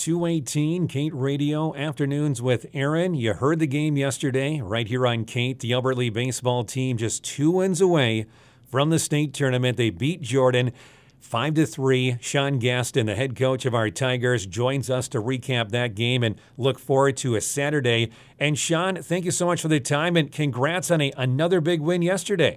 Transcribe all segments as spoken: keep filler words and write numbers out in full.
two eighteen, Kate Radio, Afternoons with Aaron. You heard the game yesterday right here on Kate. The Albert Lee baseball team just two wins away from the state tournament. They beat Jordan five to three. Sean Gaston, the head coach of our Tigers, joins us to recap that game and look forward to a Saturday. And Sean, thank you so much for the time, and congrats on a, another big win yesterday.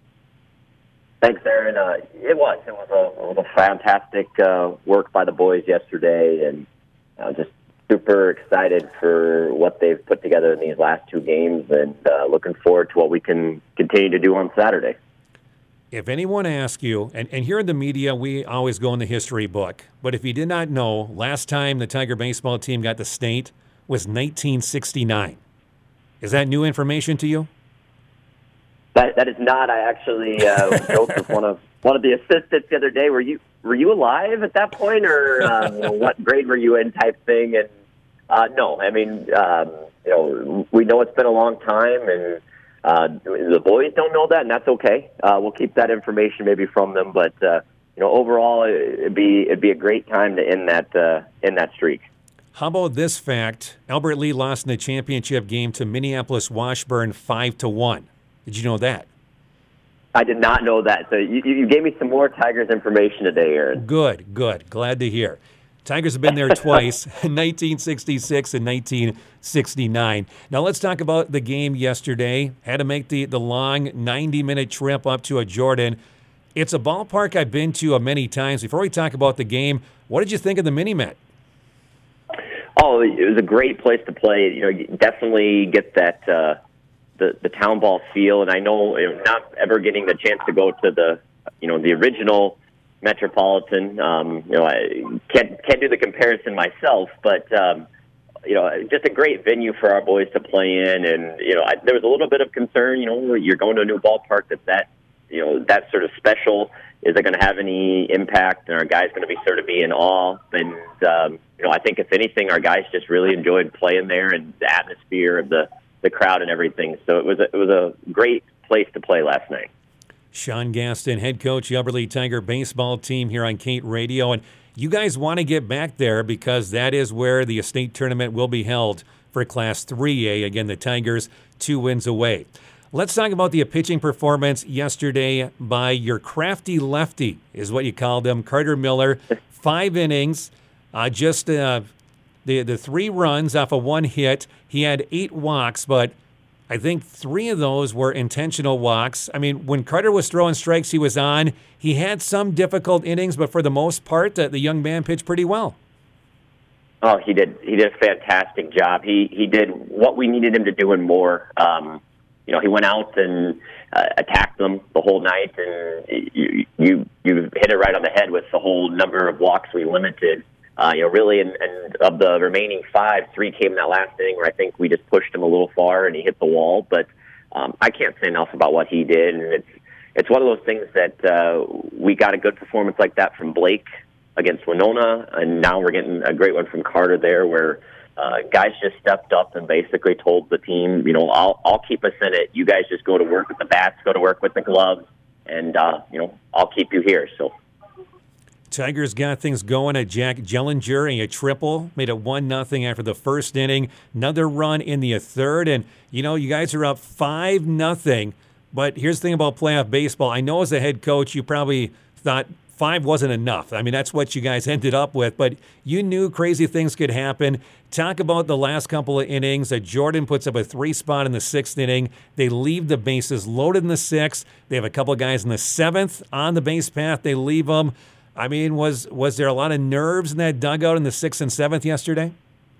Thanks, Aaron. Uh, it was. It was a, it was a fantastic uh, work by the boys yesterday, and uh, just super excited for what they've put together in these last two games, and uh, looking forward to what we can continue to do on Saturday. If anyone asks you, and, and here in the media, we always go in the history book, but if you did not know, last time the Tiger baseball team got the state was nineteen sixty-nine. Is that new information to you? That that is not. I actually uh, joked with one of one of the assistants the other day. Were you were you alive at that point, or um, you know, what grade were you in, type thing? And uh, no, I mean, um, you know, we know it's been a long time, and uh, the boys don't know that, and that's okay. Uh, we'll keep that information maybe from them, but uh, you know, overall, it'd be it'd be a great time to end that uh, end that streak. How about this fact? Albert Lee lost in the championship game to Minneapolis Washburn five to one. Did you know that? I did not know that. So you, you gave me some more Tigers information today, Aaron. Good, good. Glad to hear. Tigers have been there twice, in nineteen sixty-six and nineteen sixty-nine. Now let's talk about the game yesterday. Had to make the, the long ninety-minute trip up to a Jordan. It's a ballpark I've been to many times. Before we talk about the game, what did you think of the Mini-Met? Oh, it was a great place to play. You know, you definitely get that uh, the the town ball feel, and I know, you know, not ever getting the chance to go to the you know the original Metropolitan. Um, you know, I can't can't do the comparison myself, but um, you know, just a great venue for our boys to play in. And you know, I, there was a little bit of concern. You know, you're going to a new ballpark that's that you know that sort of special. Is it going to have any impact? And our guys going to be sort of be in awe? And um, you know, I think if anything, our guys just really enjoyed playing there and the atmosphere of the, the crowd and everything. So it was a, it was a great place to play last night. Sean Gaston, head coach, the Albert Lee Tiger baseball team here on Kate Radio, and you guys want to get back there because that is where the state tournament will be held for Class three A. Again, the Tigers two wins away. Let's talk about the pitching performance yesterday by your crafty lefty, is what you called him, Carter Miller. Five innings, uh, just uh, the the three runs off of one hit. He had eight walks, but I think three of those were intentional walks. I mean, when Carter was throwing strikes, he was on. He had some difficult innings, but for the most part, uh, the young man pitched pretty well. Oh, he did. He did a fantastic job. He he did what we needed him to do and more. Um, You know, he went out and uh, attacked them the whole night, and you, you you hit it right on the head with the whole number of walks we limited. Uh, you know, really, and, and of the remaining five, three came in that last inning where I think we just pushed him a little far and he hit the wall. But um, I can't say enough about what he did, and it's it's one of those things that uh, we got a good performance like that from Blake against Winona, and now we're getting a great one from Carter there, where Uh, guys just stepped up and basically told the team, you know, I'll I'll keep us in it. You guys just go to work with the bats, go to work with the gloves, and, uh, you know, I'll keep you here. So Tigers got things going at Jack Jellinger, a triple, made it one nothing after the first inning. Another run in the third, and, you know, you guys are up five nothing. But here's the thing about playoff baseball. I know as a head coach you probably thought five wasn't enough. I mean, that's what you guys ended up with, but you knew crazy things could happen. Talk about the last couple of innings. That Jordan puts up a three spot in the sixth inning. They leave the bases loaded in the sixth. They have a couple of guys in the seventh on the base path. They leave them. I mean, was was there a lot of nerves in that dugout in the sixth and seventh yesterday?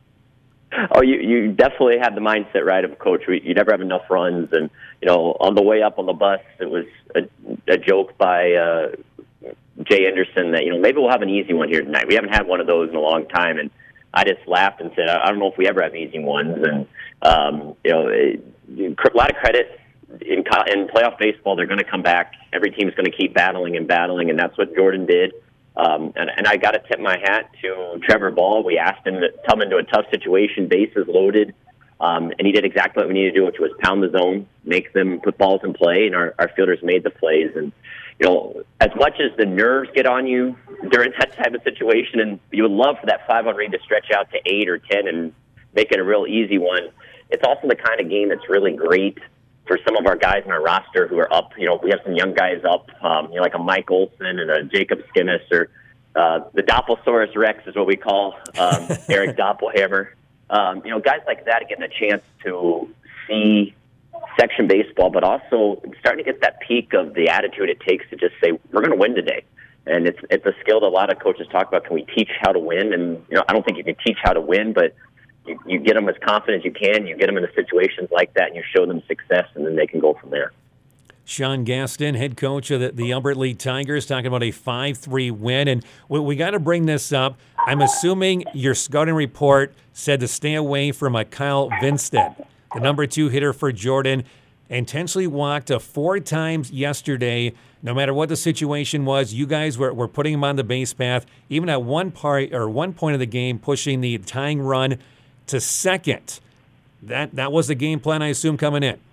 Oh, you, you definitely had the mindset right of coach. We, you never have enough runs. And, you know, on the way up on the bus, it was a, a joke by uh, Jay Anderson that, you know, maybe we'll have an easy one here tonight. We haven't had one of those in a long time. And I just laughed and said, I don't know if we ever have easy ones. And, um, you know, it, a lot of credit in, in playoff baseball. They're going to come back. Every team is going to keep battling and battling, and that's what Jordan did. Um, and, and I got to tip my hat to Trevor Ball. We asked him to come into a tough situation, bases loaded, um, and he did exactly what we needed to do, which was pound the zone, make them put balls in play, and our, our fielders made the plays. And you know, as much as the nerves get on you during that type of situation, and you would love for that five-on read to stretch out to eight or ten and make it a real easy one, it's also the kind of game that's really great for some of our guys in our roster who are up. You know, we have some young guys up, um, you know, like a Mike Olson and a Jacob Skinnis, or uh, the Doppelsaurus Rex is what we call um, Eric Doppelhammer. Um, you know, guys like that getting a chance to see section baseball, but also starting to get that peak of the attitude it takes to just say, we're going to win today. And it's it's a skill that a lot of coaches talk about. Can we teach how to win? And, you know, I don't think you can teach how to win, but you, you get them as confident as you can. You get them into situations like that, and you show them success, and then they can go from there. Sean Gaston, head coach of the, the Albert Lea Tigers, talking about a five three win. And we, we got to bring this up. I'm assuming your scouting report said to stay away from a Kyle Vinstead, the number two hitter for Jordan, intentionally walked uh, four times yesterday. No matter what the situation was, you guys were, were putting him on the base path. Even at one part or one point of the game, pushing the tying run to second. That that was the game plan, I assume, coming in.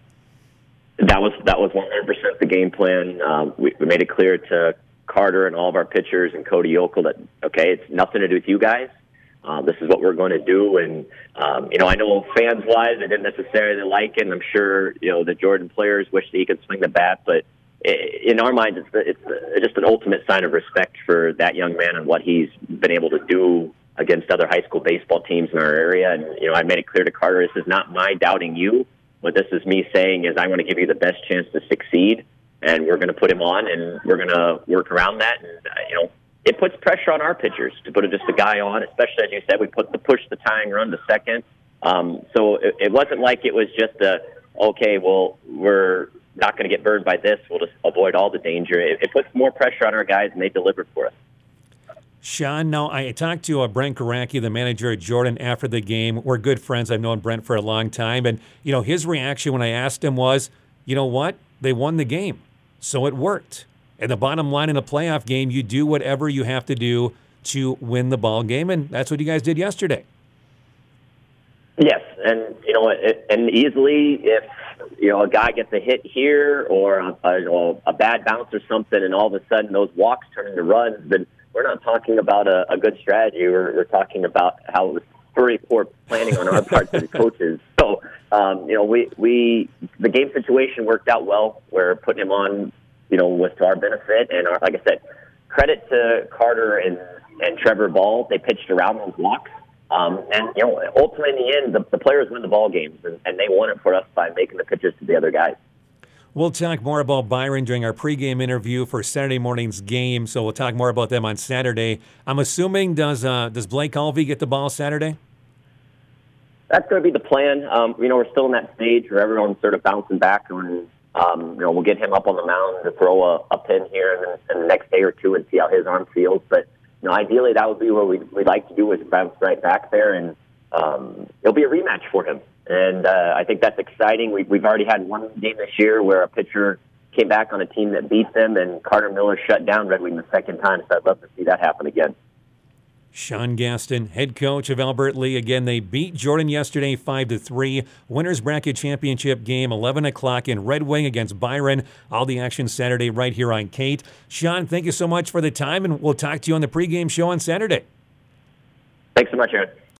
That was that was one hundred percent the game plan. Um, we, we made it clear to Carter and all of our pitchers and Cody Yokel that, okay, it's nothing to do with you guys. Um, this is what we're going to do. And, um, you know, I know fans-wise, they didn't necessarily like it, and I'm sure, you know, the Jordan players wish that he could swing the bat. But in our minds, it's, it's just an ultimate sign of respect for that young man and what he's been able to do against other high school baseball teams in our area. And, you know, I made it clear to Carter, this is not my doubting you. What this is me saying is I want to give you the best chance to succeed, and we're going to put him on, and we're going to work around that. And, uh, you know, it puts pressure on our pitchers to put just a guy on, especially, as you said, we put the push the tying run to second. Um, so it, it wasn't like it was just a, okay, well, we're not going to get burned by this. We'll just avoid all the danger. It, it puts more pressure on our guys, and they delivered for us. Sean, now I talked to uh, Brent Garacki, the manager at Jordan, after the game. We're good friends. I've known Brent for a long time. And, you know, his reaction when I asked him was, you know what? They won the game, so it worked. And the bottom line in a playoff game, you do whatever you have to do to win the ball game, and that's what you guys did yesterday. Yes, and, you know, it, and easily if, you know, a guy gets a hit here or a, a, you know, a bad bounce or something, and all of a sudden those walks turn into runs, then we're not talking about a, a good strategy. We're, we're talking about how it was very poor planning on our part as coaches. So, um, you know, we, we the game situation worked out well. We're putting him on, you know, was to our benefit. And our, like I said, credit to Carter and, and Trevor Ball. They pitched around those walks. Um, and, you know, ultimately in the end, the, the players win the ball games, and, and they won it for us by making the pitches to the other guys. We'll talk more about Byron during our pregame interview for Saturday morning's game, so we'll talk more about them on Saturday. I'm assuming, does uh, does Blake Alvey get the ball Saturday? That's going to be the plan. Um, you know, we're still in that stage where everyone's sort of bouncing back, and, um, you know, we'll get him up on the mound to throw a, a pin here in the, in the next day or two and see how his arm feels. But, you know, ideally that would be what we'd, we'd like to do, is bounce right back there, and um, it'll be a rematch for him. And uh, I think that's exciting. We, we've already had one game this year where a pitcher came back on a team that beat them, and Carter Miller shut down Red Wing the second time. So I'd love to see that happen again. Sean Gaston, head coach of Albert Lea. Again, they beat Jordan yesterday five to three. Winners Bracket Championship game, eleven o'clock in Red Wing against Byron. All the action Saturday right here on Kate. Sean, thank you so much for the time, and we'll talk to you on the pregame show on Saturday. Thanks so much, Aaron.